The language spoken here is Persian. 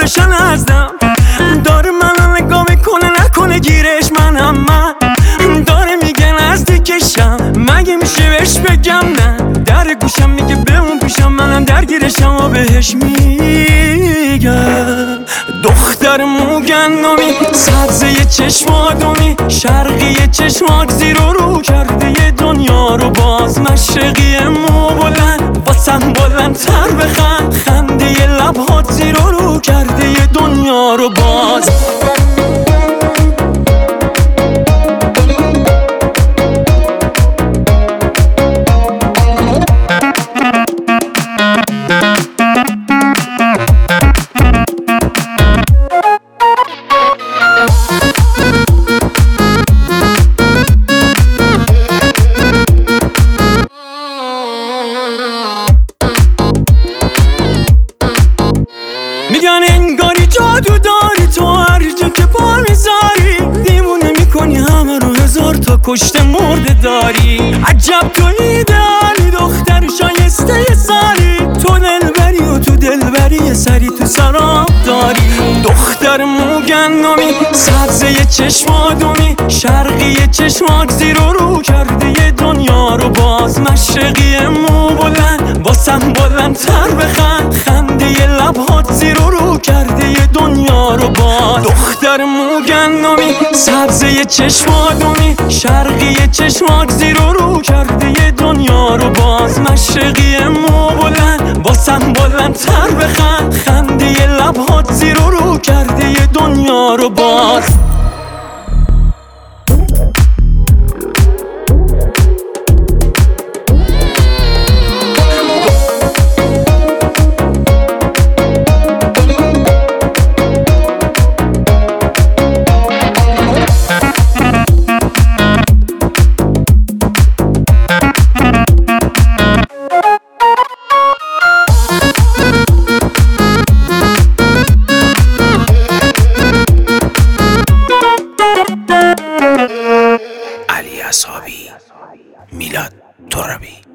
چشماشو نزدم، داره منو نگاه میکنه نکنه گیرش منم من، داره میگه نزدیکشم مگه میشه بهش بگم نه، در گوشم میگه به اون پیشم منم درگیرشم و بهش میگم. دختر موگندمی سبزه چشم آدمی، شرقی چشمات زیر و رو کرده یه دنیا رو باز، مشرقی مو بلند واسم بلندتر بخند، خنده ی لبهات زیر و رو کرده یه دنیا رو باز. میگن انگاری جادو داری تو، هر جا که پا میذاری دیوونه میکنی همه رو، هزار تا کشته مرده داری. عجب تو ایدئالی دختر شایسته ی سالی، تو دلبری و تو دلبری سری تو سراب داری. دختر موگندمی سبزه ی چشم آدمی، شرقی چشمات زیر و رو کرده ی دنیا رو باز، مشرقی مو بلند واسم بلندتر بخند، خنده ی لبهات زیر و رو کرده ی دنیا رو باز. دختر موگندمی سبزه ی چشم آدمی، شرقی چشمات زیر و رو کرده ی دنیا رو باز، مشرقی مو بلند واسم بلندتر بخند، خنده ی لبهات زیر و رو کرده ی دنیا رو باز. علی اصحابی، میلاد ترابی.